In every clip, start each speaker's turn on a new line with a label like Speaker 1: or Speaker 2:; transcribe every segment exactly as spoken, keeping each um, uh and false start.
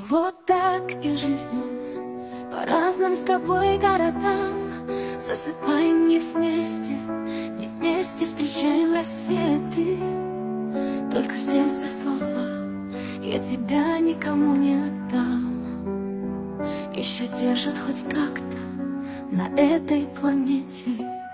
Speaker 1: Вот так и живем, по разным с тобой городам. Засыпаем не вместе, не вместе встречаем рассветы. Только сердце слова, я тебя никому не отдам. Еще держат хоть как-то на этой планете.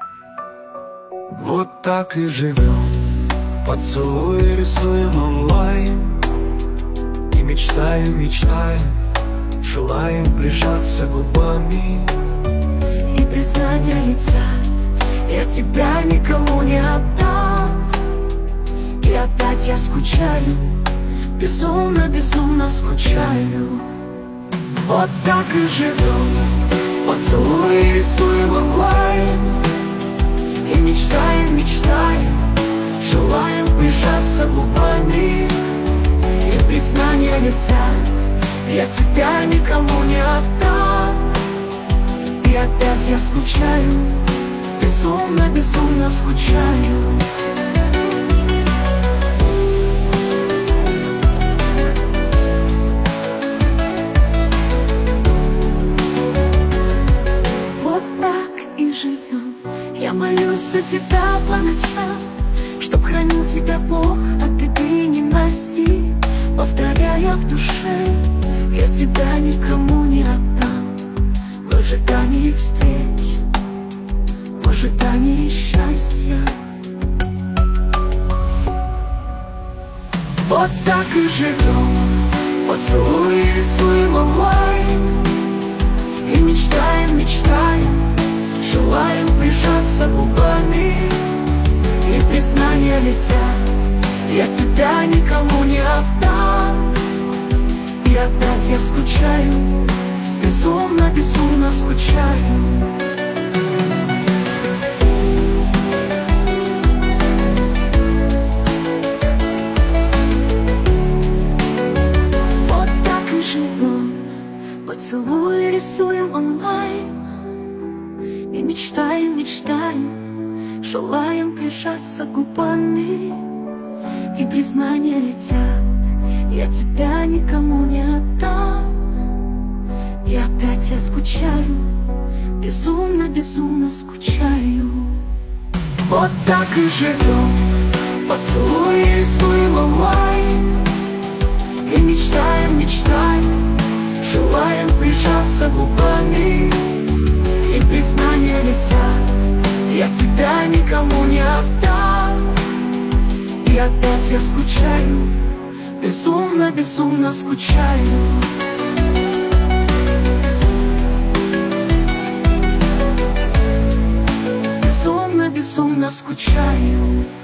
Speaker 2: Вот так и живем, поцелуи рисуем онлайн. И мечтаем, мечтаем, желаем прижаться губами.
Speaker 1: И признания летят, я тебя никому не отдам. И опять я скучаю, безумно, безумно скучаю.
Speaker 2: Вот так и живем, поцелуи рисуем онлайн.
Speaker 1: И мечтаем, мечтаем, желаем прижаться губами. И признания летят, я тебя никому не отдам. И опять я скучаю, безумно, безумно скучаю. Вот так и живем, я молюсь за тебя по ночам, чтоб хранил тебя Бог от беды и ненасти. Повторяя в душе, я тебя никому не отдам. В ожидании встреч, в ожидании счастья.
Speaker 2: Вот так и живем, поцелуи рисуем онлайн.
Speaker 1: И мечтаем, мечтаем, желаем прижаться губами. И признания летят, я тебя никому не отдам. И опять я скучаю, безумно, безумно скучаю. Вот так и живем, поцелуи рисуем онлайн. И мечтаем, мечтаем, желаем прижаться губами. И признания летят, я тебя никому не отдам. И опять я скучаю, безумно, безумно скучаю.
Speaker 2: Вот так и живем, поцелуи рисуем онлайн.
Speaker 1: И мечтаем, мечтаем, желаем прижаться губами. И признания летят, я тебя никому не отдам. И опять я скучаю, безумно, безумно скучаю. Безумно, безумно скучаю.